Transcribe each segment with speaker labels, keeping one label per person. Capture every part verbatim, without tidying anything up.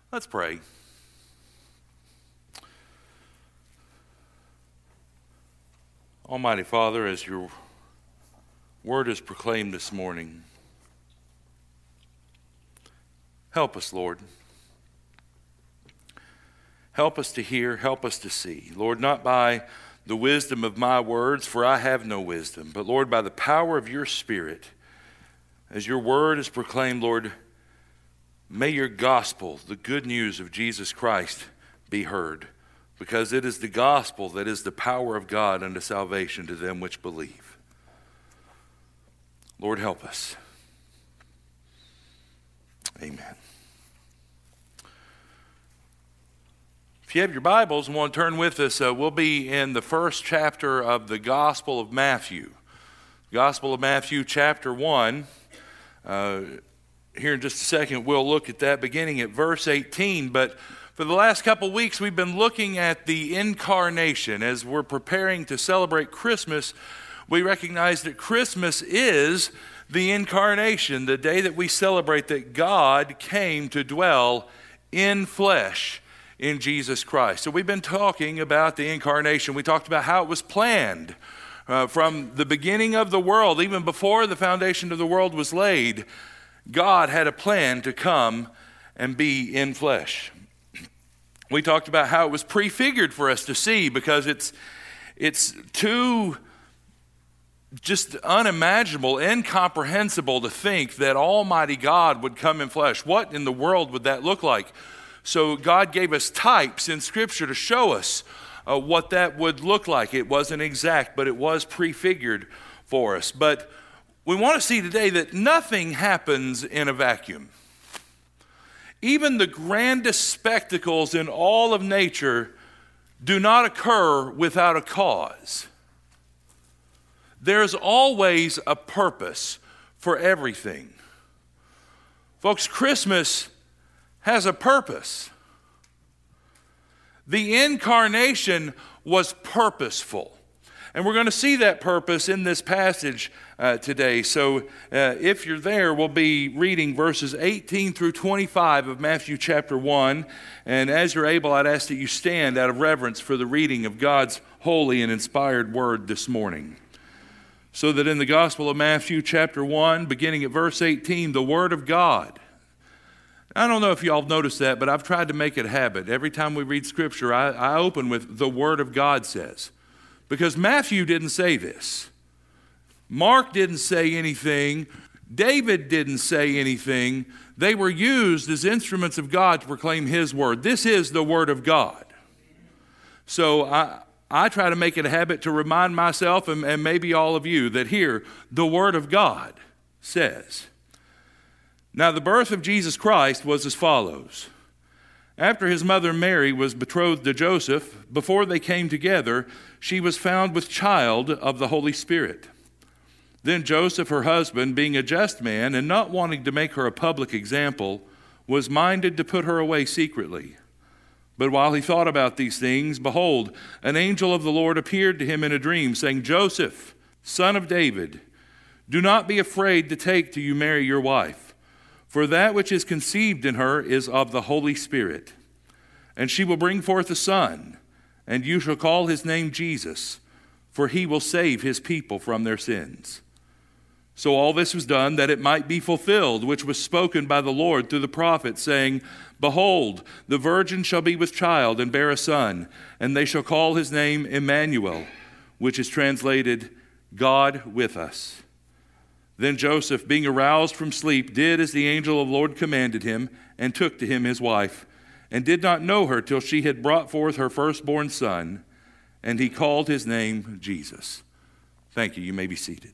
Speaker 1: Let's pray. Almighty Father, as your word is proclaimed this morning, help us, Lord. Help us to hear, help us to see. Lord, not by the wisdom of my words, for I have no wisdom, but Lord, by the power of your Spirit, as your word is proclaimed, Lord, may your gospel, the good news of Jesus Christ, be heard, because it is the gospel that is the power of God unto salvation to them which believe. Lord, help us. Amen. If you have your Bibles and want to turn with us, uh, we'll be in the first chapter of the Gospel of Matthew. Gospel of Matthew, chapter one. Uh, here in just a second, we'll look at that beginning at verse eighteen. But for the last couple weeks, we've been looking at the incarnation. As we're preparing to celebrate Christmas, we recognize that Christmas is the incarnation, the day that we celebrate that God came to dwell in flesh in Jesus Christ. So we've been talking about the incarnation. We talked about how it was planned uh, from the beginning of the world, even before the foundation of the world was laid. God had a plan to come and be in flesh. We talked about how it was prefigured for us to see, because it's it's too just unimaginable, incomprehensible to think that Almighty God would come in flesh. What in the world would that look like? So God gave us types in Scripture to show us uh, what that would look like. It wasn't exact, but it was prefigured for us. But we want to see today that nothing happens in a vacuum. Even the grandest spectacles in all of nature do not occur without a cause. There's always a purpose for everything. Folks, Christmas has a purpose. The incarnation was purposeful. And we're going to see that purpose in this passage uh, today. So uh, if you're there, we'll be reading verses eighteen through twenty-five of Matthew chapter one. And as you're able, I'd ask that you stand out of reverence for the reading of God's holy and inspired word this morning. So that in the Gospel of Matthew chapter one, beginning at verse eighteen, the Word of God. I don't know if y'all have noticed that, but I've tried to make it a habit. Every time we read Scripture, I, I open with the Word of God says. Because Matthew didn't say this. Mark didn't say anything. David didn't say anything. They were used as instruments of God to proclaim His Word. This is the Word of God. So I, I try to make it a habit to remind myself, and, and maybe all of you, that here, the Word of God says. Now the birth of Jesus Christ was as follows. After his mother Mary was betrothed to Joseph, before they came together, she was found with child of the Holy Spirit. Then Joseph, her husband, being a just man and not wanting to make her a public example, was minded to put her away secretly. But while he thought about these things, behold, an angel of the Lord appeared to him in a dream, saying, Joseph, son of David, do not be afraid to take to you Mary your wife. For that which is conceived in her is of the Holy Spirit. And she will bring forth a son, and you shall call his name Jesus, for he will save his people from their sins. So all this was done that it might be fulfilled, which was spoken by the Lord through the prophet, saying, Behold, the virgin shall be with child and bear a son, and they shall call his name Emmanuel, which is translated, God with us. Then Joseph, being aroused from sleep, did as the angel of the Lord commanded him, and took to him his wife, and did not know her till she had brought forth her firstborn son, and he called his name Jesus. Thank you. You may be seated.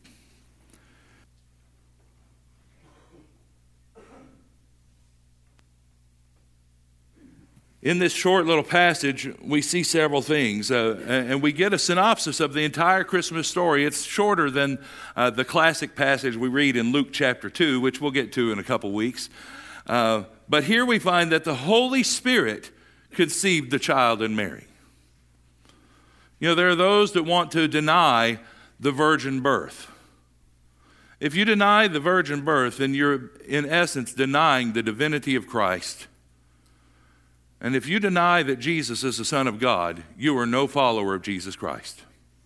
Speaker 1: In this short little passage, we see several things, uh, and we get a synopsis of the entire Christmas story. It's shorter than uh, the classic passage we read in Luke chapter two, which we'll get to in a couple weeks. Uh, but here we find that the Holy Spirit conceived the child in Mary. You know, there are those that want to deny the virgin birth. If you deny the virgin birth, then you're in essence denying the divinity of Christ. And if you deny that Jesus is the Son of God, you are no follower of Jesus Christ.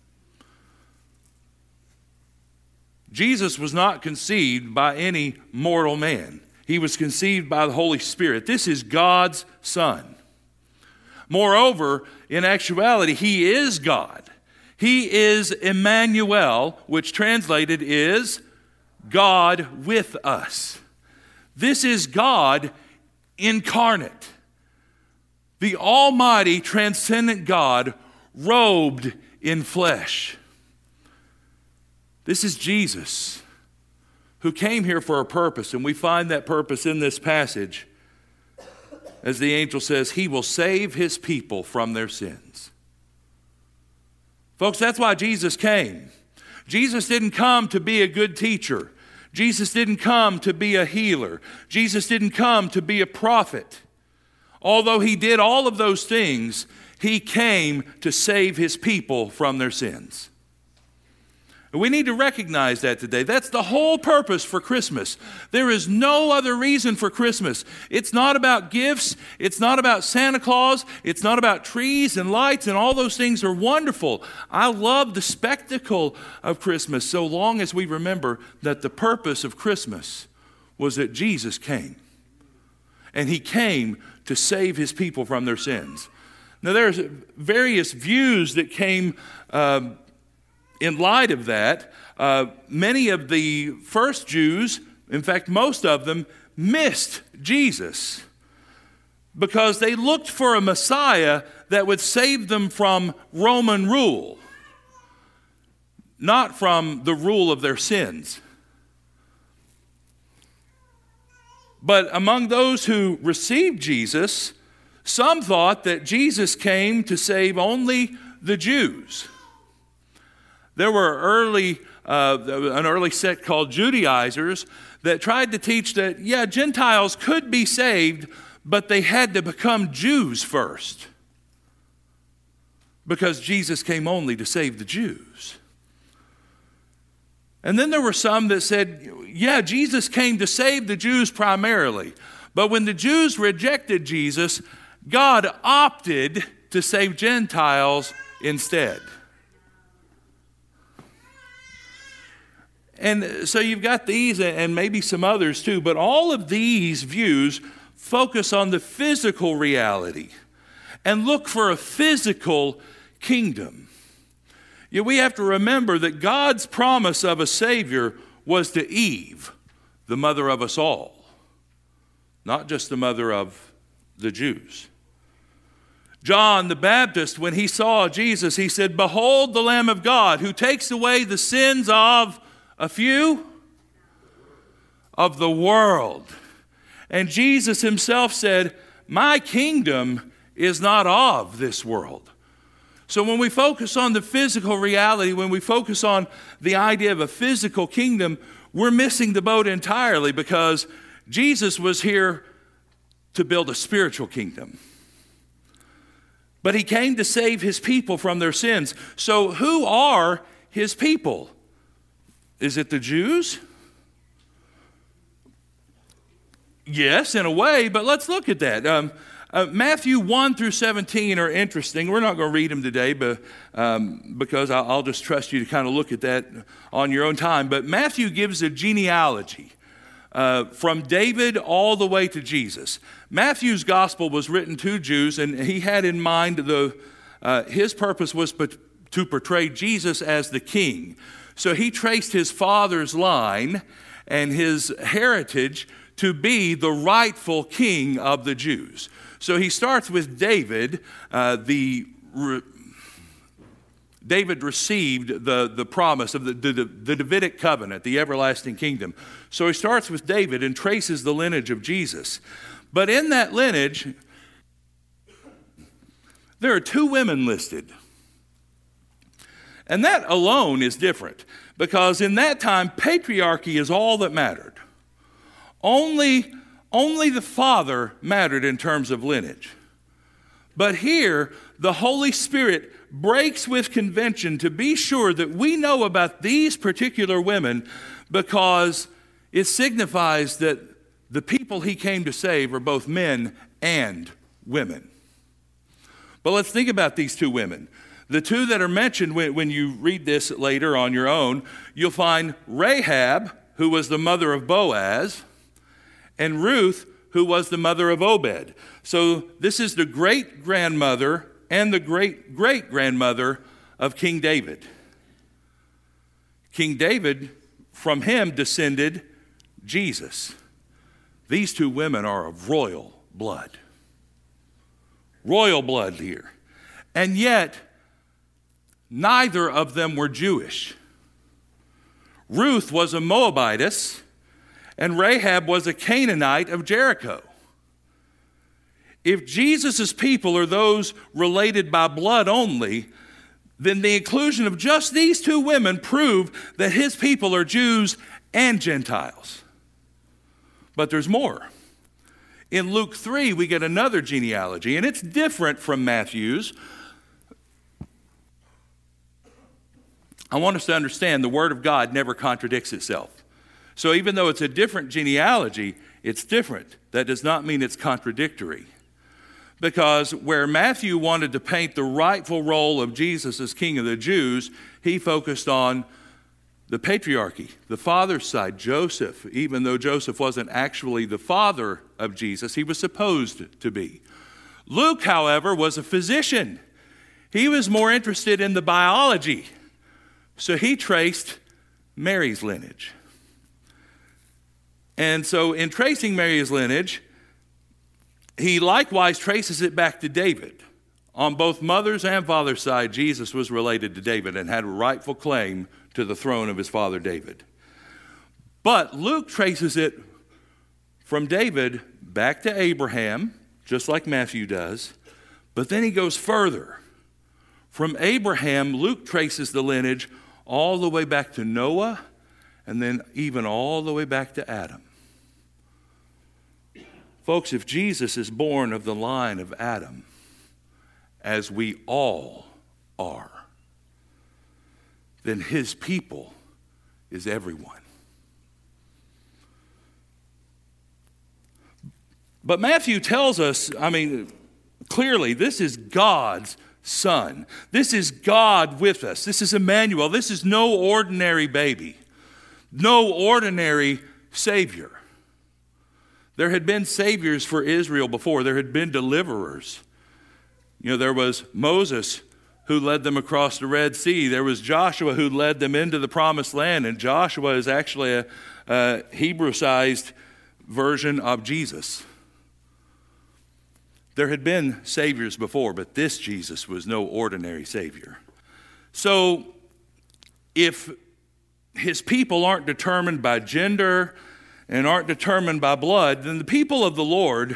Speaker 1: Jesus was not conceived by any mortal man. He was conceived by the Holy Spirit. This is God's Son. Moreover, in actuality, he is God. He is Emmanuel, which translated is God with us. This is God incarnate. The almighty, transcendent God robed in flesh. This is Jesus, who came here for a purpose, and we find that purpose in this passage. As the angel says, he will save his people from their sins. Folks, that's why Jesus came. Jesus didn't come to be a good teacher. Jesus didn't come to be a healer. Jesus didn't come to be a prophet. Although he did all of those things, he came to save his people from their sins. We need to recognize that today. That's the whole purpose for Christmas. There is no other reason for Christmas. It's not about gifts. It's not about Santa Claus. It's not about trees and lights, and all those things are wonderful. I love the spectacle of Christmas so long as we remember that the purpose of Christmas was that Jesus came. And he came to save his people from their sins. Now, there's various views that came uh, in light of that. Uh, many of the first Jews, in fact, most of them, missed Jesus because they looked for a Messiah that would save them from Roman rule, not from the rule of their sins. But among those who received Jesus, some thought that Jesus came to save only the Jews. There were early, uh, an early sect called Judaizers that tried to teach that, yeah, Gentiles could be saved, but they had to become Jews first, because Jesus came only to save the Jews. And then there were some that said, yeah, Jesus came to save the Jews primarily. But when the Jews rejected Jesus, God opted to save Gentiles instead. And so you've got these and maybe some others too, but all of these views focus on the physical reality and look for a physical kingdom. Yet we have to remember that God's promise of a Savior was to Eve, the mother of us all, not just the mother of the Jews. John the Baptist, when he saw Jesus, he said, "Behold the Lamb of God who takes away the sins of a few, of the world." And Jesus himself said, "My kingdom is not of this world." So when we focus on the physical reality, when we focus on the idea of a physical kingdom, we're missing the boat entirely, because Jesus was here to build a spiritual kingdom. But he came to save his people from their sins. So who are his people? Is it the Jews? Yes, in a way, but let's look at that. Um, uh, Matthew one through seventeen are interesting. We're not going to read them today, but um, because I'll, I'll just trust you to kind of look at that on your own time. But Matthew gives a genealogy uh, from David all the way to Jesus. Matthew's gospel was written to Jews, and he had in mind the uh, his purpose was to portray Jesus as the king. So he traced his father's line and his heritage to be the rightful king of the Jews. So he starts with David. Uh, the re, David received the, the promise of the, the, the Davidic covenant, the everlasting kingdom. So he starts with David and traces the lineage of Jesus. But in that lineage, there are two women listed. And that alone is different, because in that time, patriarchy is all that mattered. Only, only the father mattered in terms of lineage. But here, the Holy Spirit breaks with convention to be sure that we know about these particular women, because it signifies that the people he came to save are both men and women. But let's think about these two women. The two that are mentioned when, when you read this later on your own, you'll find Rahab, who was the mother of Boaz, and Ruth, who was the mother of Obed. So this is the great-grandmother and the great-great-grandmother of King David. King David, from him descended Jesus. These two women are of royal blood. Royal blood here. And yet, neither of them were Jewish. Ruth was a Moabitess, and Rahab was a Canaanite of Jericho. If Jesus' people are those related by blood only, then the inclusion of just these two women prove that his people are Jews and Gentiles. But there's more. In Luke three, we get another genealogy, and it's different from Matthew's. I want us to understand the Word of God never contradicts itself. So even though it's a different genealogy, it's different. That does not mean it's contradictory. Because where Matthew wanted to paint the rightful role of Jesus as King of the Jews, he focused on the patriarchy, the father's side, Joseph. Even though Joseph wasn't actually the father of Jesus, he was supposed to be. Luke, however, was a physician. He was more interested in the biology. So he traced Mary's lineage. And so in tracing Mary's lineage, he likewise traces it back to David. On both mother's and father's side, Jesus was related to David and had a rightful claim to the throne of his father David. But Luke traces it from David back to Abraham, just like Matthew does. But then he goes further. From Abraham, Luke traces the lineage all the way back to Noah, and then even all the way back to Adam. Folks, if Jesus is born of the line of Adam, as we all are, then his people is everyone. But Matthew tells us, I mean, clearly, this is God's Son. This is God with us. This is Emmanuel. This is no ordinary baby, no ordinary Savior. There had been saviors for Israel before. There had been deliverers. You know, there was Moses who led them across the Red Sea. There was Joshua who led them into the Promised Land. And Joshua is actually a, a Hebrew-sized version of Jesus. There had been saviors before, but this Jesus was no ordinary Savior. So if his people aren't determined by gender and aren't determined by blood, then the people of the Lord,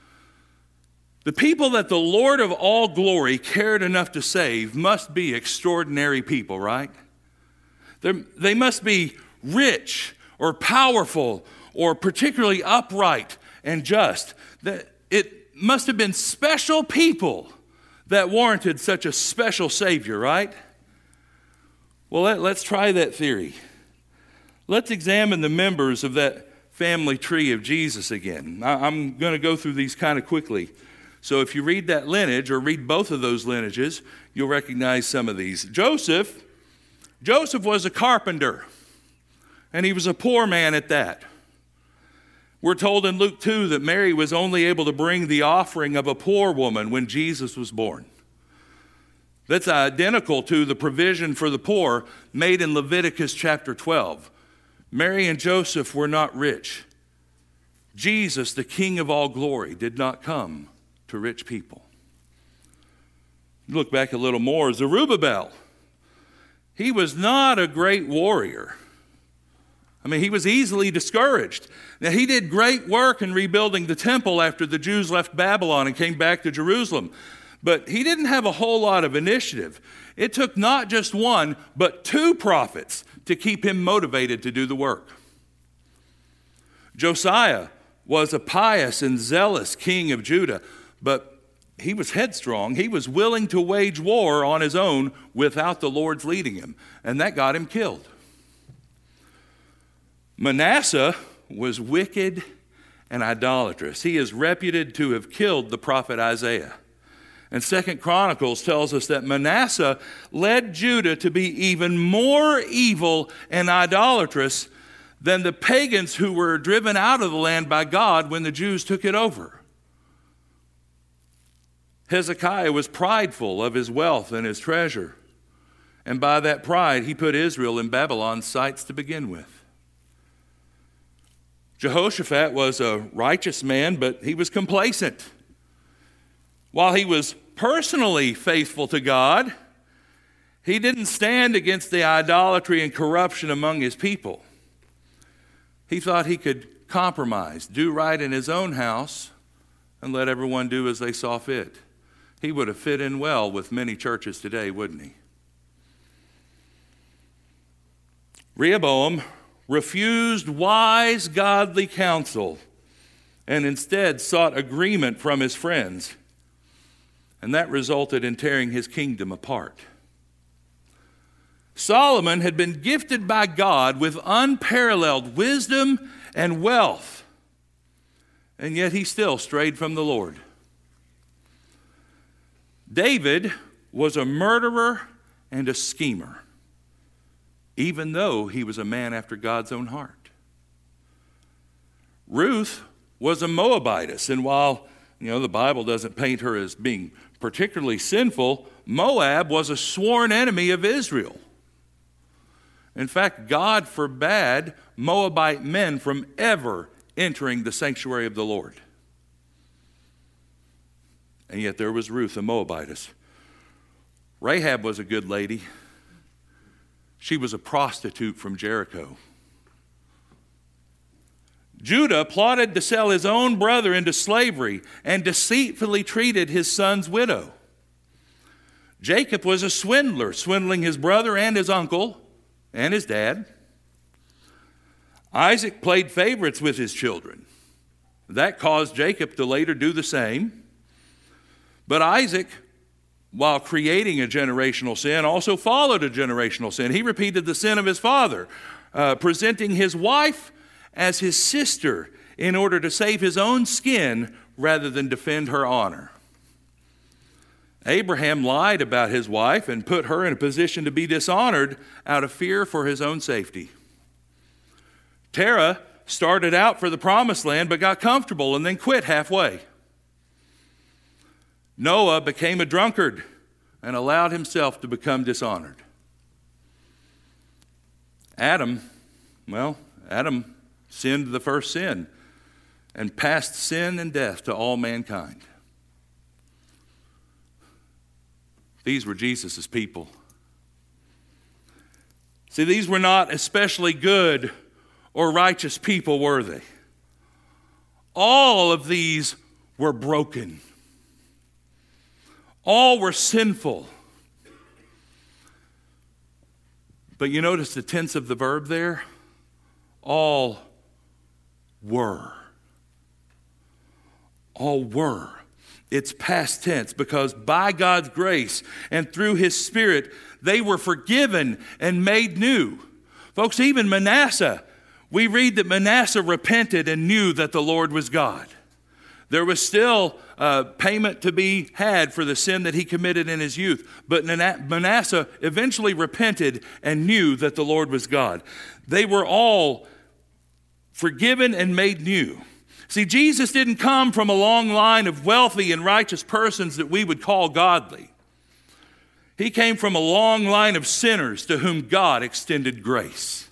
Speaker 1: the people that the Lord of all glory cared enough to save, must be extraordinary people, right? They're, they must be rich or powerful or particularly upright and just. It must have been special people that warranted such a special Savior, right? Well, let, let's try that theory. Let's examine the members of that family tree of Jesus again. I, I'm going to go through these kind of quickly. So if you read that lineage or read both of those lineages, you'll recognize some of these. Joseph, Joseph was a carpenter, and he was a poor man at that. We're told in Luke two that Mary was only able to bring the offering of a poor woman when Jesus was born. That's identical to the provision for the poor made in Leviticus chapter twelve. Mary and Joseph were not rich. Jesus, the King of all glory, did not come to rich people. Look back a little more. Zerubbabel, he was not a great warrior. I mean, he was easily discouraged. Now, he did great work in rebuilding the temple after the Jews left Babylon and came back to Jerusalem. But he didn't have a whole lot of initiative. It took not just one, but two prophets to keep him motivated to do the work. Josiah was a pious and zealous king of Judah, but he was headstrong. He was willing to wage war on his own without the Lord's leading him, and that got him killed. Manasseh was wicked and idolatrous. He is reputed to have killed the prophet Isaiah. And Second Chronicles tells us that Manasseh led Judah to be even more evil and idolatrous than the pagans who were driven out of the land by God when the Jews took it over. Hezekiah was prideful of his wealth and his treasure. And by that pride, he put Israel in Babylon's sights to begin with. Jehoshaphat was a righteous man, but he was complacent. While he was personally faithful to God, he didn't stand against the idolatry and corruption among his people. He thought he could compromise, do right in his own house, and let everyone do as they saw fit. He would have fit in well with many churches today, wouldn't he? Rehoboam refused wise, godly counsel and instead sought agreement from his friends. And that resulted in tearing his kingdom apart. Solomon had been gifted by God with unparalleled wisdom and wealth, and yet he still strayed from the Lord. David was a murderer and a schemer, even though he was a man after God's own heart. Ruth was a Moabitess, and while you know the Bible doesn't paint her as being particularly sinful, Moab was a sworn enemy of Israel. In fact, God forbade Moabite men from ever entering the sanctuary of the Lord. And yet there was Ruth, a Moabitess. Rahab was a good lady. She was a prostitute from Jericho. Judah plotted to sell his own brother into slavery and deceitfully treated his son's widow. Jacob was a swindler, swindling his brother and his uncle and his dad. Isaac played favorites with his children. That caused Jacob to later do the same. But Isaac, while creating a generational sin, also followed a generational sin. He repeated the sin of his father, uh, presenting his wife as his sister in order to save his own skin rather than defend her honor. Abraham lied about his wife and put her in a position to be dishonored out of fear for his own safety. Terah started out for the promised land but got comfortable and then quit halfway. Noah became a drunkard and allowed himself to become dishonored. Adam, well, Adam sinned the first sin and passed sin and death to all mankind. These were Jesus' people. See, these were not especially good or righteous people, were they? All of these were broken. All were sinful. But you notice the tense of the verb there? All were. All were. It's past tense because by God's grace and through His Spirit, they were forgiven and made new. Folks, even Manasseh, we read that Manasseh repented and knew that the Lord was God. There was still uh, payment to be had for the sin that he committed in his youth. But Manasseh eventually repented and knew that the Lord was God. They were all forgiven and made new. See, Jesus didn't come from a long line of wealthy and righteous persons that we would call godly. He came from a long line of sinners to whom God extended grace.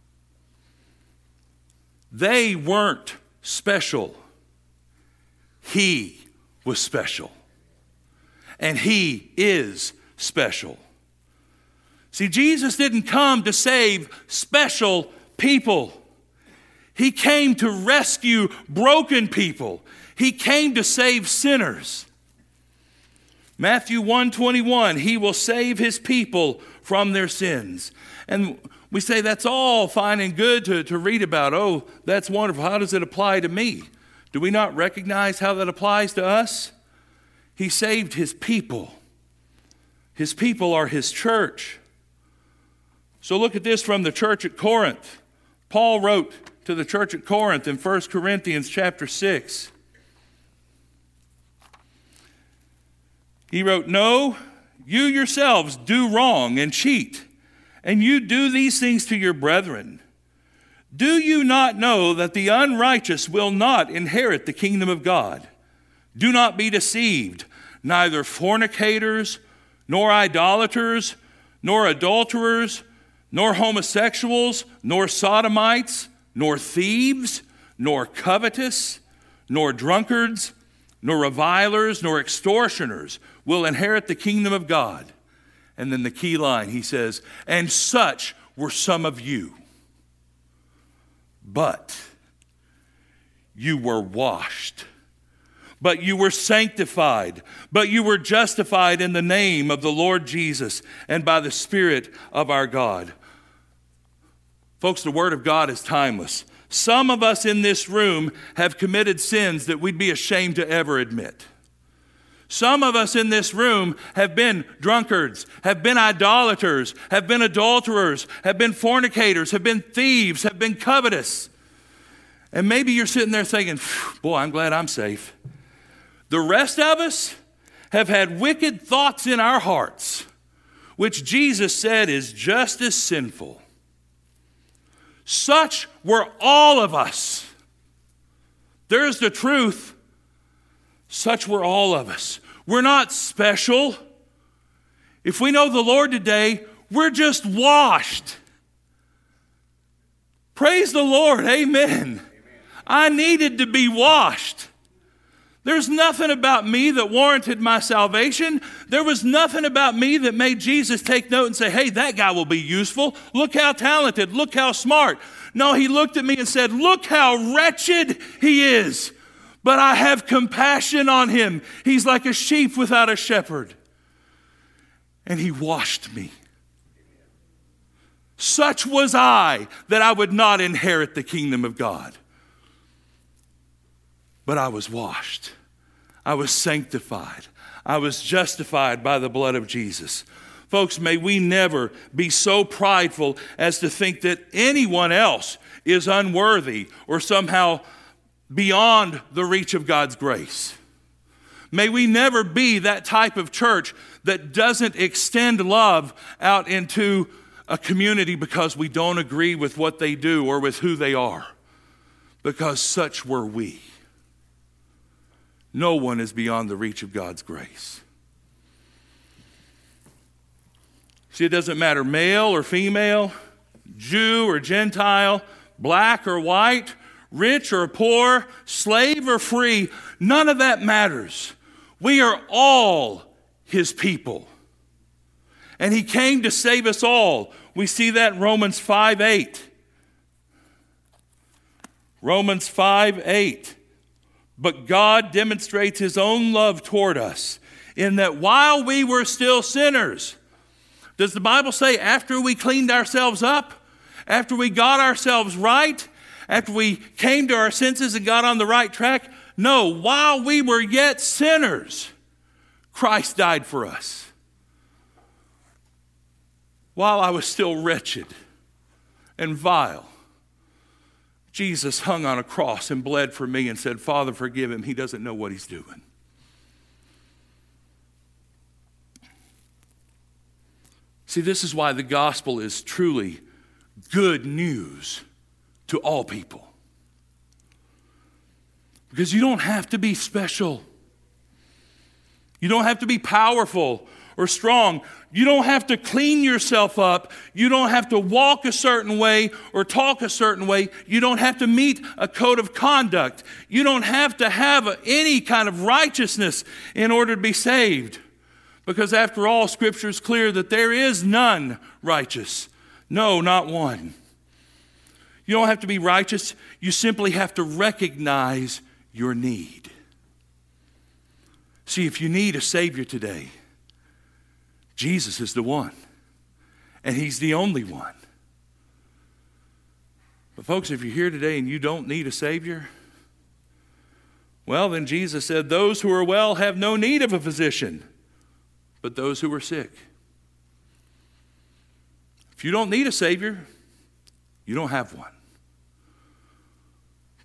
Speaker 1: They weren't special. He was special. And He is special. See, Jesus didn't come to save special people. He came to rescue broken people. He came to save sinners. Matthew one twenty-one, He will save His people from their sins. And we say that's all fine and good to, to read about. Oh, that's wonderful. How does it apply to me? Do we not recognize how that applies to us? He saved His people. His people are His church. So look at this from the church at Corinth. Paul wrote to the church at Corinth in First Corinthians chapter six. He wrote, "No, you yourselves do wrong and cheat, and you do these things to your brethren. Do you not know that the unrighteous will not inherit the kingdom of God? Do not be deceived. Neither fornicators, nor idolaters, nor adulterers, nor homosexuals, nor sodomites, nor thieves, nor covetous, nor drunkards, nor revilers, nor extortioners will inherit the kingdom of God." And then the key line, he says, "And such were some of you. But you were washed, but you were sanctified, but you were justified in the name of the Lord Jesus and by the Spirit of our God." Folks, the Word of God is timeless. Some of us in this room have committed sins that we'd be ashamed to ever admit. Some of us in this room have been drunkards, have been idolaters, have been adulterers, have been fornicators, have been thieves, have been covetous. And maybe you're sitting there thinking, "Boy, I'm glad I'm safe." The rest of us have had wicked thoughts in our hearts, which Jesus said is just as sinful. Such were all of us. There's the truth. Such were all of us. We're not special. If we know the Lord today, we're just washed. Praise the Lord. Amen. Amen. I needed to be washed. There's nothing about me that warranted my salvation. There was nothing about me that made Jesus take note and say, "Hey, that guy will be useful. Look how talented. Look how smart." No, he looked at me and said, "Look how wretched he is. But I have compassion on him. He's like a sheep without a shepherd." And he washed me. Such was I that I would not inherit the kingdom of God. But I was washed. I was sanctified. I was justified by the blood of Jesus. Folks, may we never be so prideful as to think that anyone else is unworthy or somehow beyond the reach of God's grace. May we never be that type of church that doesn't extend love out into a community because we don't agree with what they do or with who they are. Because such were we. No one is beyond the reach of God's grace. See, it doesn't matter male or female, Jew or Gentile, black or white, rich or poor, slave or free, none of that matters. We are all his people. And he came to save us all. We see that in Romans five eight. Romans five eight. But God demonstrates his own love toward us in that while we were still sinners, does the Bible say after we cleaned ourselves up, after we got ourselves right, after we came to our senses and got on the right track? No, while we were yet sinners, Christ died for us. While I was still wretched and vile, Jesus hung on a cross and bled for me and said, "Father, forgive him. He doesn't know what he's doing." See, this is why the gospel is truly good news to all people. Because you don't have to be special. You don't have to be powerful or strong. You don't have to clean yourself up. You don't have to walk a certain way or talk a certain way. You don't have to meet a code of conduct. You don't have to have any kind of righteousness in order to be saved. Because after all, Scripture is clear that there is none righteous. No, not one. You don't have to be righteous. You simply have to recognize your need. See, if you need a Savior today, Jesus is the one. And he's the only one. But folks, if you're here today and you don't need a Savior, well, then Jesus said, "Those who are well have no need of a physician, but those who are sick." If you don't need a Savior, you don't have one.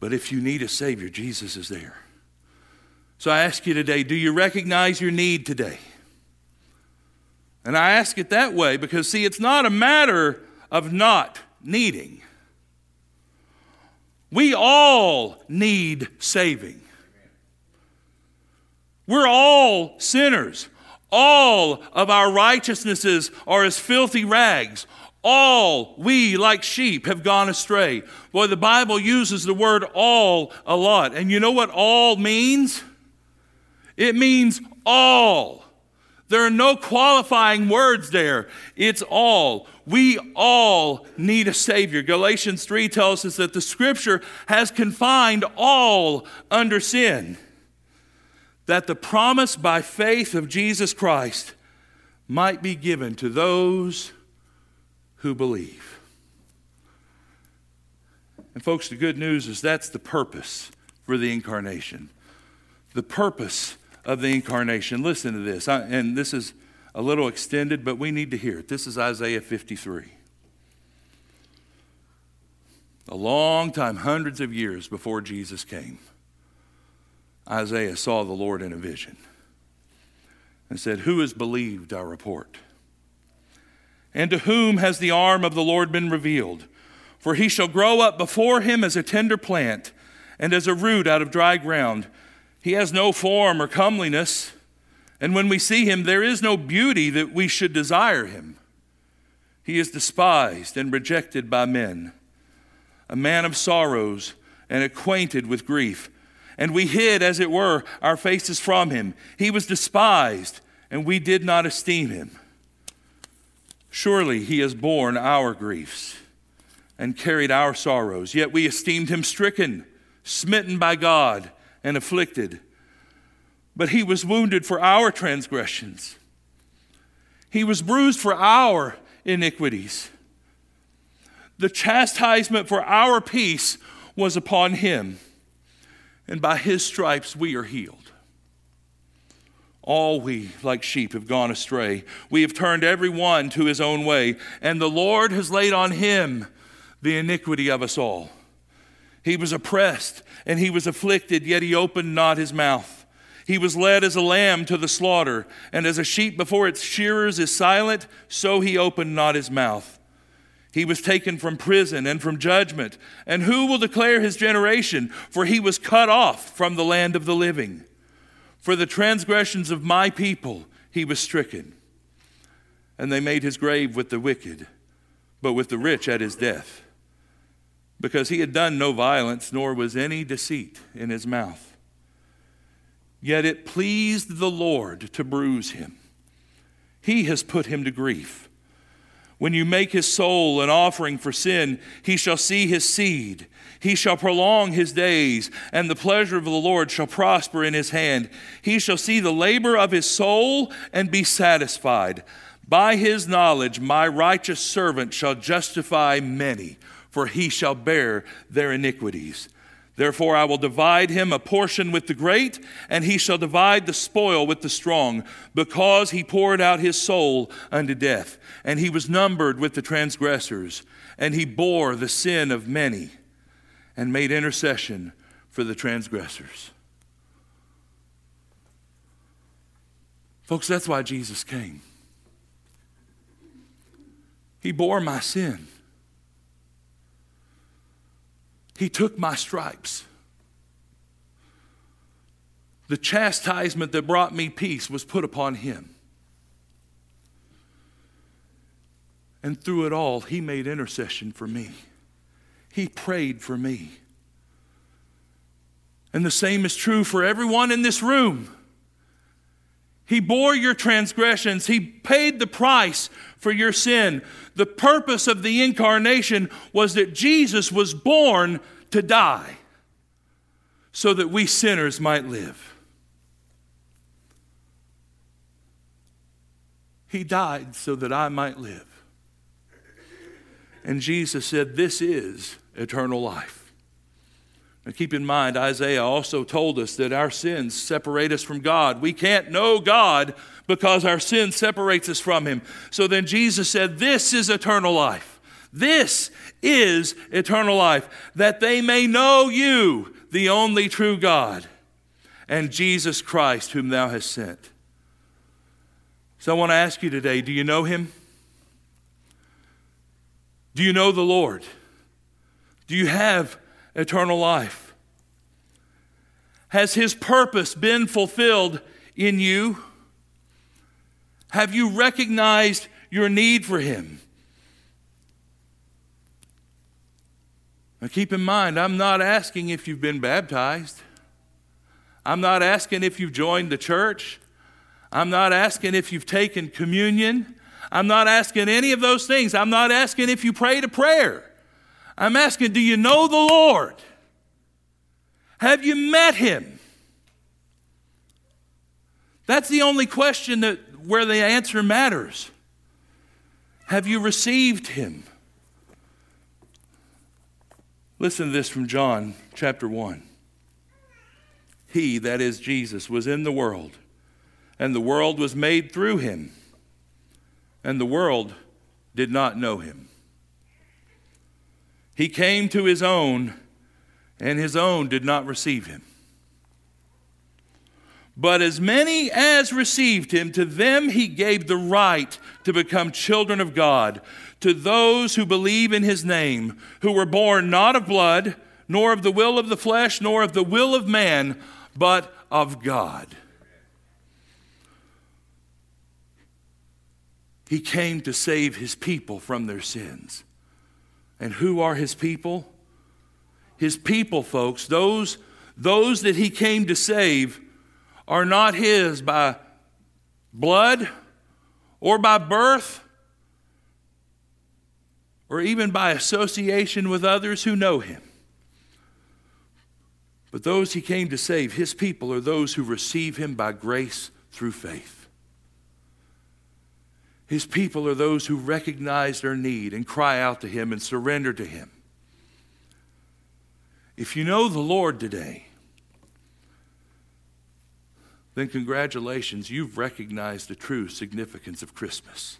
Speaker 1: But if you need a Savior, Jesus is there. So I ask you today, do you recognize your need today? And I ask it that way because, see, it's not a matter of not needing. We all need saving. We're all sinners. All of our righteousnesses are as filthy rags. All we, like sheep, have gone astray. Boy, the Bible uses the word all a lot. And you know what all means? It means all. There are no qualifying words there. It's all. We all need a Savior. Galatians three tells us that the Scripture has confined all under sin, that the promise by faith of Jesus Christ might be given to those who believe. And folks, the good news is that's the purpose for the incarnation. The purpose of the incarnation. Listen to this, I, and this is a little extended, but we need to hear it. This is Isaiah fifty-three. A long time, hundreds of years before Jesus came, Isaiah saw the Lord in a vision and said, "Who has believed our report? And to whom has the arm of the Lord been revealed? For he shall grow up before him as a tender plant and as a root out of dry ground. He has no form or comeliness, and when we see him, there is no beauty that we should desire him. He is despised and rejected by men, a man of sorrows and acquainted with grief. And we hid, as it were, our faces from him. He was despised, and we did not esteem him. Surely he has borne our griefs and carried our sorrows. Yet we esteemed him stricken, smitten by God, and afflicted. But he was wounded for our transgressions. He was bruised for our iniquities. The chastisement for our peace was upon him, and by his stripes we are healed. All we, like sheep, have gone astray. We have turned every one to his own way, and the Lord has laid on him the iniquity of us all. He was oppressed, and he was afflicted, yet he opened not his mouth. He was led as a lamb to the slaughter, and as a sheep before its shearers is silent, so he opened not his mouth. He was taken from prison and from judgment, and who will declare his generation? For he was cut off from the land of the living. For the transgressions of my people he was stricken, and they made his grave with the wicked, but with the rich at his death. Because he had done no violence, nor was any deceit in his mouth. Yet it pleased the Lord to bruise him. He has put him to grief. When you make his soul an offering for sin, he shall see his seed. He shall prolong his days, and the pleasure of the Lord shall prosper in his hand. He shall see the labor of his soul and be satisfied. By his knowledge my righteous servant shall justify many, for he shall bear their iniquities. Therefore I will divide him a portion with the great, and he shall divide the spoil with the strong, because he poured out his soul unto death, and he was numbered with the transgressors, and he bore the sin of many, and made intercession for the transgressors. Folks, that's why Jesus came. He bore my sin. He took my stripes. The chastisement that brought me peace was put upon him. And through it all, he made intercession for me. He prayed for me. And the same is true for everyone in this room. He bore your transgressions. He paid the price for your sin. The purpose of the incarnation was that Jesus was born to die so that we sinners might live. He died so that I might live. And Jesus said, "This is eternal life." Now keep in mind, Isaiah also told us that our sins separate us from God. We can't know God because our sin separates us from him. So then Jesus said, "This is eternal life, This is eternal life, that they may know you, the only true God, and Jesus Christ, whom thou hast sent. So I want to ask you today, do you know him? Do you know the Lord? Do you have eternal life? Has his purpose been fulfilled in you? Have you recognized your need for him? Now keep in mind, I'm not asking if you've been baptized. I'm not asking if you've joined the church. I'm not asking if you've taken communion. I'm not asking any of those things. I'm not asking if you prayed a prayer. I'm asking, do you know the Lord? Have you met him? That's the only question that where the answer matters. Have you received him? Listen to this from John chapter one. He, that is Jesus, was in the world, and the world was made through him, and the world did not know him. He came to his own, and his own did not receive him. But as many as received him, to them he gave the right to become children of God, to those who believe in his name, who were born not of blood, nor of the will of the flesh, nor of the will of man, but of God. He came to save his people from their sins. And who are his people? His people, folks, those, those that he came to save are not his by blood or by birth or even by association with others who know him. But those he came to save, his people, are those who receive him by grace through faith. His people are those who recognize their need and cry out to him and surrender to him. If you know the Lord today, then congratulations, you've recognized the true significance of Christmas.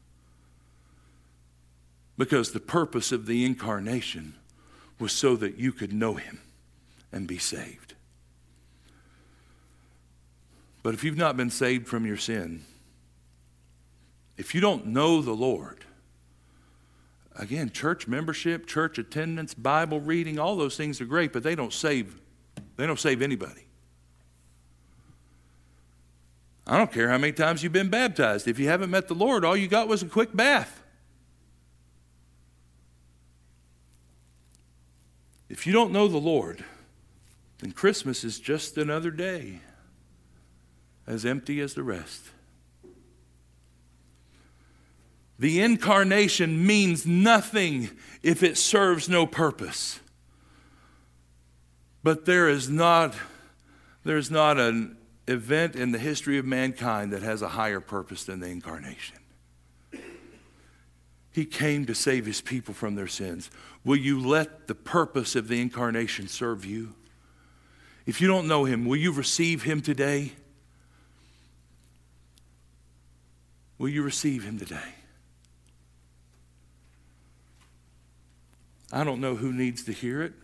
Speaker 1: Because the purpose of the incarnation was so that you could know him and be saved. But if you've not been saved from your sin, if you don't know the Lord, again, church membership, church attendance, Bible reading, all those things are great, but they don't save, they don't save anybody. I don't care how many times you've been baptized. If you haven't met the Lord, all you got was a quick bath. If you don't know the Lord, then Christmas is just another day, as empty as the rest. The incarnation means nothing if it serves no purpose. But there is not, there is not an event in the history of mankind that has a higher purpose than the incarnation. He came to save his people from their sins. Will you let the purpose of the incarnation serve you? If you don't know him, will you receive him today? Will you receive him today? I don't know who needs to hear it.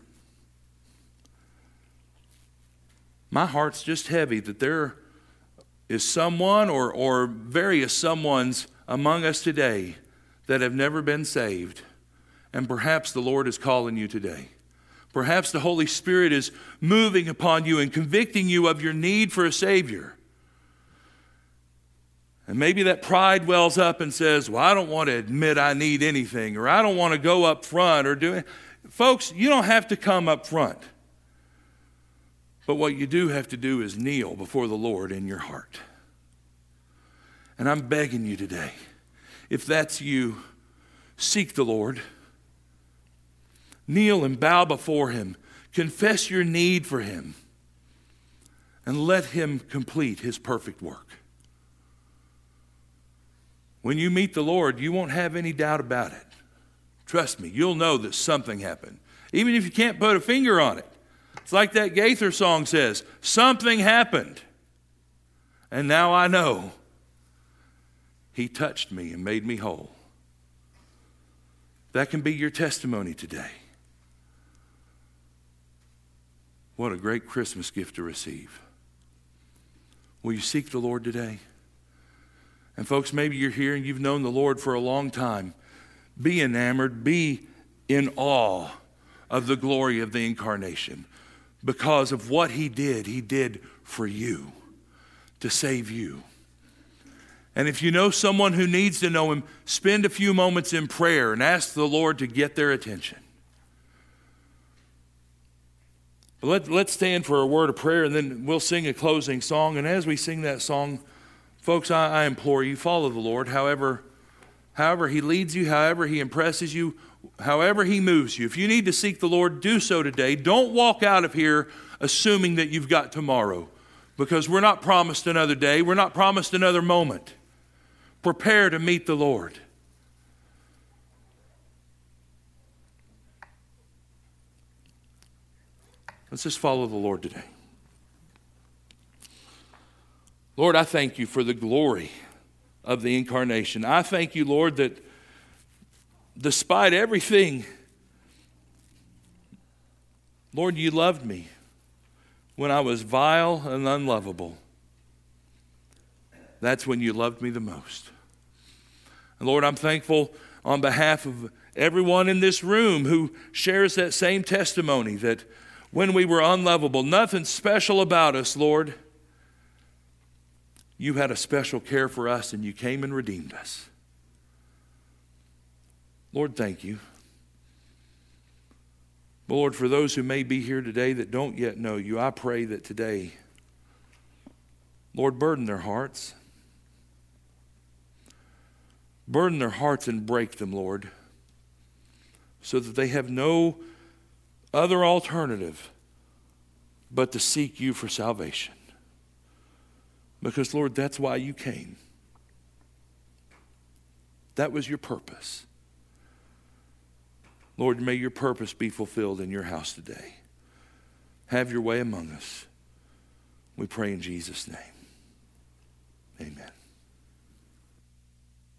Speaker 1: My heart's just heavy that there is someone or, or various someones among us today that have never been saved. And perhaps the Lord is calling you today. Perhaps the Holy Spirit is moving upon you and convicting you of your need for a Savior. And maybe that pride wells up and says, well, I don't want to admit I need anything, or I don't want to go up front or do it. Folks, you don't have to come up front. But what you do have to do is kneel before the Lord in your heart. And I'm begging you today, if that's you, seek the Lord. Kneel and bow before him. Confess your need for him. And let him complete his perfect work. When you meet the Lord, you won't have any doubt about it. Trust me, you'll know that something happened. Even if you can't put a finger on it. It's like that Gaither song says, something happened. And now I know he touched me and made me whole. That can be your testimony today. What a great Christmas gift to receive. Will you seek the Lord today? And folks, maybe you're here and you've known the Lord for a long time. Be enamored, be in awe of the glory of the incarnation. Because of what he did, he did for you, to save you. And if you know someone who needs to know him, spend a few moments in prayer and ask the Lord to get their attention. Let, let's stand for a word of prayer, and then we'll sing a closing song. And as we sing that song, folks, I, I implore you, follow the Lord however, however he leads you, however he impresses you, however he moves you. If you need to seek the Lord, do so today. Don't walk out of here assuming that you've got tomorrow, because we're not promised another day. We're not promised another moment. Prepare to meet the Lord. Let's just follow the Lord today. Lord, I thank you for the glory of the incarnation. I thank you, Lord, that despite everything, Lord, you loved me when I was vile and unlovable. That's when you loved me the most. And Lord, I'm thankful on behalf of everyone in this room who shares that same testimony, that when we were unlovable, nothing special about us, Lord, you had a special care for us and you came and redeemed us. Lord, thank you. But Lord, for those who may be here today that don't yet know you, I pray that today, Lord, burden their hearts. Burden their hearts and break them, Lord, so that they have no other alternative but to seek you for salvation. Because, Lord, that's why you came. That was your purpose. Lord, may your purpose be fulfilled in your house today. Have your way among us. We pray in Jesus' name. Amen.